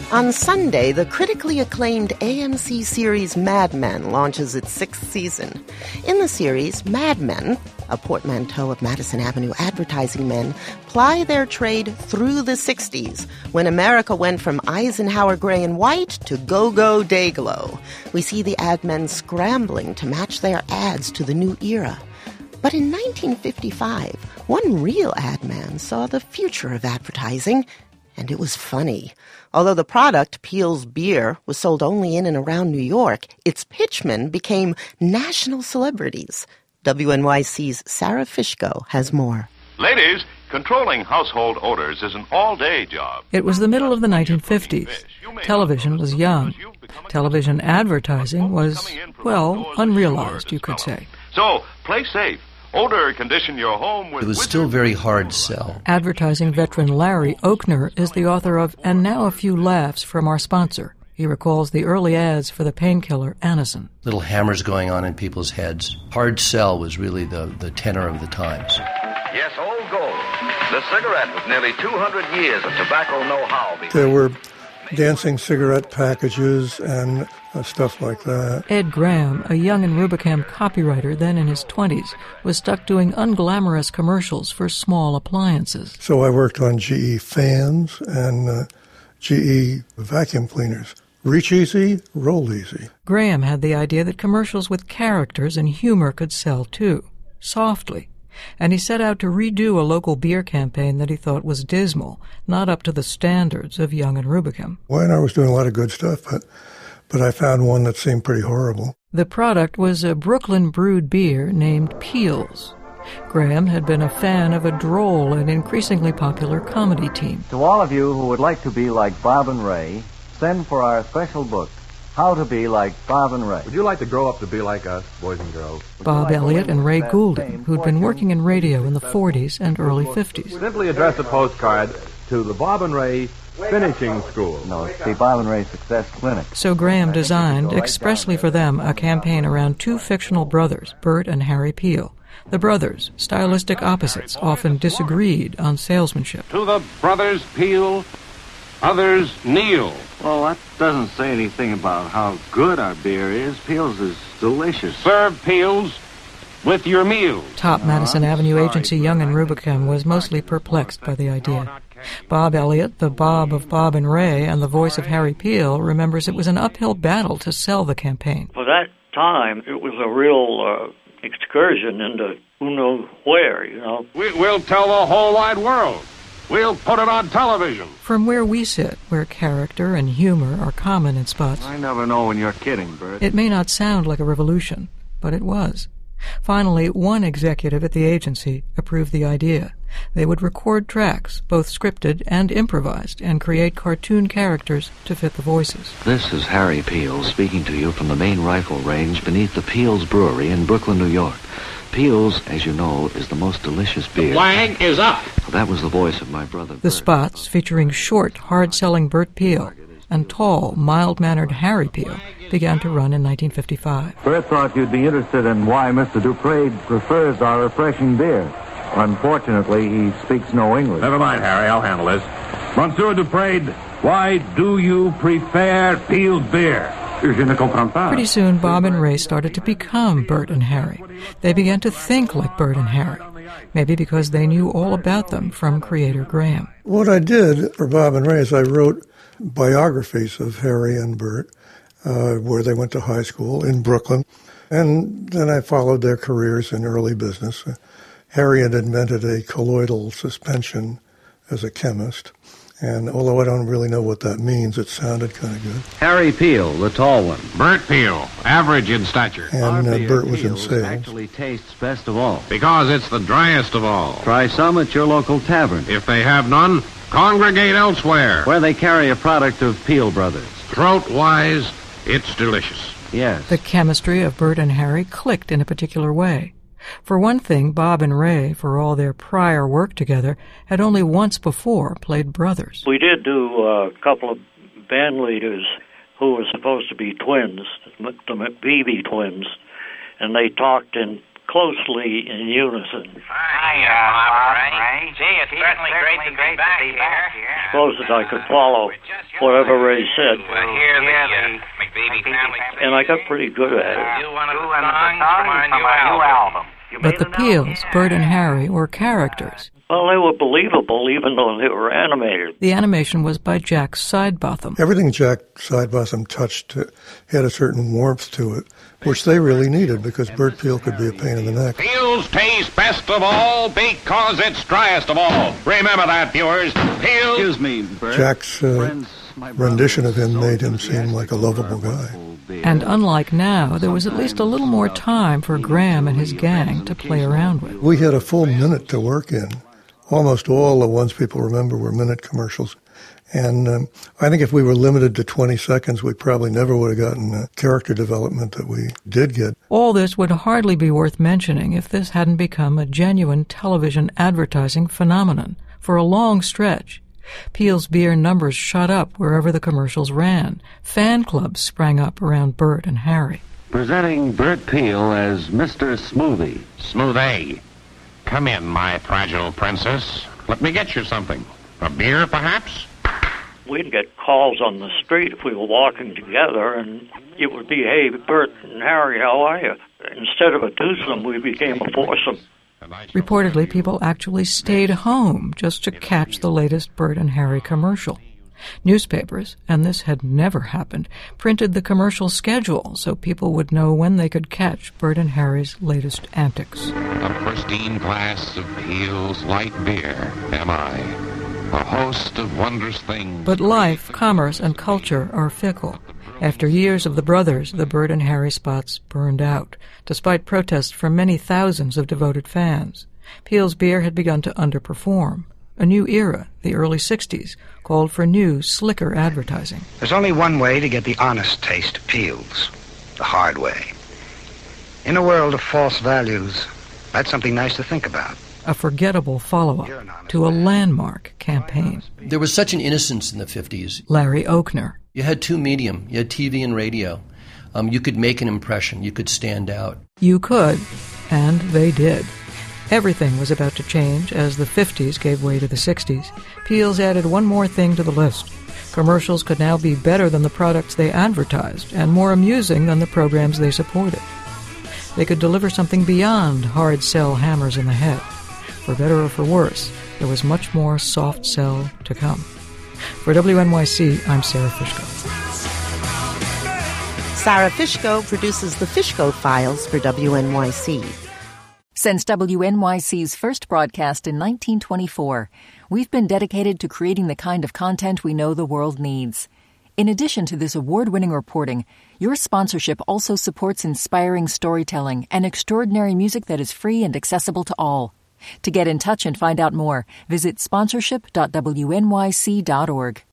On Sunday, the critically acclaimed AMC series Mad Men launches its 6th season. In the series, Mad Men, a portmanteau of Madison Avenue advertising men, ply their trade through the 60s, when America went from Eisenhower gray and white to go-go day-glow. We see the ad men scrambling to match their ads to the new era. But in 1955, one real ad man saw the future of advertising, and it was funny. Although the product, Peel's Beer, was sold only in and around New York, its pitchmen became national celebrities. WNYC's Sarah Fishko has more. Ladies, controlling household odors is an all-day job. It was the middle of the 1950s. Television was young. Television advertising was, well, unrealized, you could say. So, play safe. Odor condition your home with... It was still very hard sell. Advertising veteran Larry Oakner is the author of And Now a Few Laughs from Our Sponsor. He recalls the early ads for the painkiller Anacin. Little hammers going on in people's heads. Hard sell was really the tenor of the times. Yes, Old Gold. The cigarette with nearly 200 years of tobacco know-how. There were dancing cigarette packages and stuff like that. Ed Graham, a young and Rubicam copywriter then in his 20s, was stuck doing unglamorous commercials for small appliances. So I worked on GE fans and GE vacuum cleaners. Reach easy, roll easy. Graham had the idea that commercials with characters and humor could sell too, softly. And he set out to redo a local beer campaign that he thought was dismal, not up to the standards of Young and Rubicam. Well, I was doing a lot of good stuff, but I found one that seemed pretty horrible. The product was a Brooklyn brewed beer named Peel's. Graham had been a fan of a droll and increasingly popular comedy team. To all of you who would like to be like Bob and Ray, send for our special book, How to Be Like Bob and Ray. Would you like to grow up to be like us, boys and girls? Bob Elliott and Ray Goulden, who'd been working in radio in the 40s and early 50s. Simply address a postcard to the Bob and Ray Finishing School. No, it's the Bob and Ray Success Clinic. So Graham designed, expressly for them, a campaign around two fictional brothers, Bert and Harry Peel. The brothers, stylistic opposites, often disagreed on salesmanship. To the brothers Peel, others kneel. Well, that doesn't say anything about how good our beer is. Peel's is delicious. Serve Peel's with your meals. Top Madison Avenue agency Young and Rubicam was mostly perplexed by the idea. Bob Elliott, the Bob of Bob and Ray, and the voice of Harry Peel, remembers it was an uphill battle to sell the campaign. For that time, it was a real excursion into who knows where, you know. We'll tell the whole wide world. We'll put it on television. From where we sit, where character and humor are common in spots, I never know when you're kidding, Bert. It may not sound like a revolution, but it was. Finally, one executive at the agency approved the idea. They would record tracks, both scripted and improvised, and create cartoon characters to fit the voices. This is Harry Peel speaking to you from the main rifle range beneath the Peel's Brewery in Brooklyn, New York. Peel's, as you know, is the most delicious beer. The flag is up. That was the voice of my brother, Bert. The spots, featuring short, hard-selling Bert Peel and tall, mild-mannered Harry Peel, began to run in 1955. Bert thought you'd be interested in why Mr. Dupre prefers our refreshing beer. Unfortunately, he speaks no English. Never mind, Harry. I'll handle this. Monsieur Dupre, why do you prefer Peel's beer? Pretty soon, Bob and Ray started to become Bert and Harry. They began to think like Bert and Harry, maybe because they knew all about them from creator Graham. What I did for Bob and Ray is I wrote biographies of Harry and Bert, where they went to high school in Brooklyn, and then I followed their careers in early business. Harry had invented a colloidal suspension as a chemist, and although I don't really know what that means, it sounded kind of good. Harry Peel, the tall one. Bert Peel, average in stature. And Bert was in sales. Actually tastes best of all. Because it's the driest of all. Try some at your local tavern. If they have none, congregate elsewhere. Where they carry a product of Peel Brothers. Throat-wise, it's delicious. Yes. The chemistry of Bert and Harry clicked in a particular way. For one thing, Bob and Ray, for all their prior work together, had only once before played brothers. We did do a couple of band leaders who were supposed to be twins, the McBeebe twins, and they talked in closely in unison. Hiya, Bob and Ray. Gee, it's certainly great to be back here. Suppose that I could follow whatever Ray said. Hear the McBeeby family. And I got pretty good at it. You one of the songs from our new album. But the Peels, Bert and Harry, were characters. Well, they were believable even though they were animated. The animation was by Jack Sidebotham. Everything Jack Sidebotham touched had a certain warmth to it, which they really needed because Bert Peel could be a pain in the neck. Peel's tastes best of all because it's driest of all. Remember that, viewers. Peel. Excuse me, Bert. Jack's rendition of him made him seem like a lovable guy. And unlike now, there was at least a little more time for Graham and his gang to play around with. We had a full minute to work in. Almost all the ones people remember were minute commercials. And I think if we were limited to 20 seconds, we probably never would have gotten the character development that we did get. All this would hardly be worth mentioning if this hadn't become a genuine television advertising phenomenon. For a long stretch, Peel's beer numbers shot up wherever the commercials ran. Fan clubs sprang up around Bert and Harry. Presenting Bert Peel as Mr. Smoothie. Smoothie. Come in, my fragile princess. Let me get you something. A beer, perhaps? We'd get calls on the street if we were walking together, and it would be, hey, Bert and Harry, how are you? Instead of a twosome, we became a foursome. Reportedly, people actually stayed home just to catch the latest Bert and Harry commercial. Newspapers, and this had never happened, printed the commercial schedule so people would know when they could catch Bert and Harry's latest antics. A pristine glass of Peel's light beer, am I? A host of wondrous things. But life, commerce, and culture are fickle. After years of the brothers, the Bert and Harry spots burned out, despite protests from many thousands of devoted fans. Peel's beer had begun to underperform. A new era, the early 60s, called for new, slicker advertising. There's only one way to get the honest taste of Peel's, the hard way. In a world of false values, that's something nice to think about. A forgettable follow-up to a landmark campaign. There was such an innocence in the 50s. Larry Oakner. You had two medium. You had TV and radio. You could make an impression. You could stand out. You could, and they did. Everything was about to change as the 50s gave way to the 60s. Peel's added one more thing to the list. Commercials could now be better than the products they advertised and more amusing than the programs they supported. They could deliver something beyond hard sell hammers in the head. For better or for worse, there was much more soft sell to come. For WNYC, I'm Sarah Fishko. Sarah Fishko produces the Fishko Files for WNYC. Since WNYC's first broadcast in 1924, we've been dedicated to creating the kind of content we know the world needs. In addition to this award-winning reporting, your sponsorship also supports inspiring storytelling and extraordinary music that is free and accessible to all. To get in touch and find out more, visit sponsorship.wnyc.org.